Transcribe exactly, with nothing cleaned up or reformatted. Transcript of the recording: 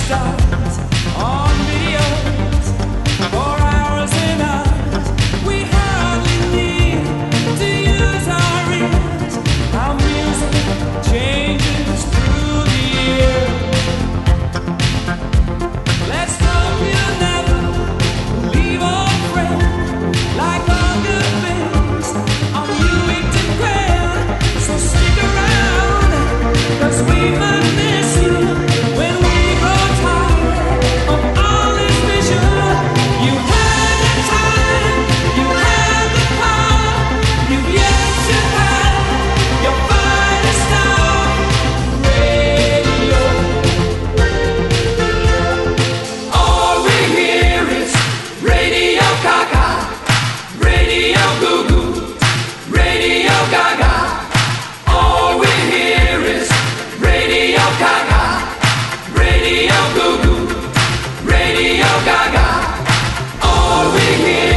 stars on videos for hours and hours. We hardly need to use our ears. Our music changes through the year. Let's hope you'll never leave or friend like all good things on Newington Grand. So stick around, 'cause we might miss you when we grow tired of all this vision. You had the time, you had the power, you've yet to have your finest hour. Radio, all we hear is Radio Gaga, Radio Goo Goo, Radio Gaga. All we hear is Radio Gaga, Radio Goo Goo, Radio Gaga. All we hear